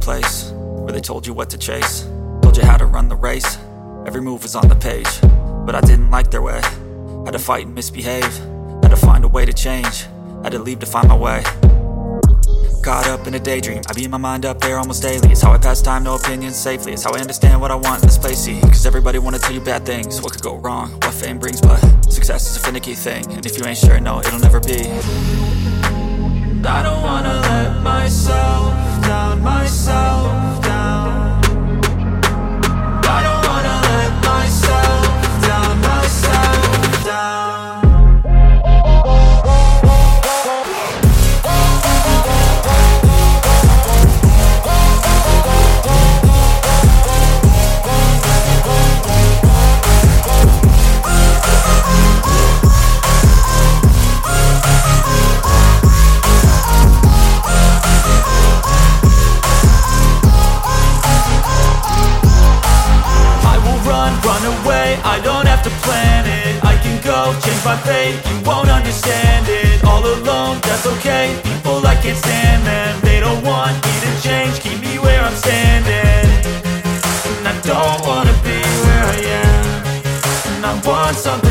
place where they told you what to chase, told you how to run the race. Every move was on the page, but I didn't like their way. Had to fight and misbehave, had to find a way to change, had to leave to find my way. Caught up in a daydream, I beat my mind up there almost daily. It's how I pass time, no opinions safely. It's how I understand what I want in this place, see. Cause everybody wanna tell you bad things, what could go wrong, what fame brings. But success is a finicky thing, and if you ain't sure, no, it'll never be. I don't wanna let myself down, myself down. I don't wanna let myself down, myself down. I don't have to plan it, I can go change my fate. You won't understand it, all alone, that's okay. People I can't stand them, they don't want me to change. Keep me where I'm standing, and I don't wanna be where I am. And I want something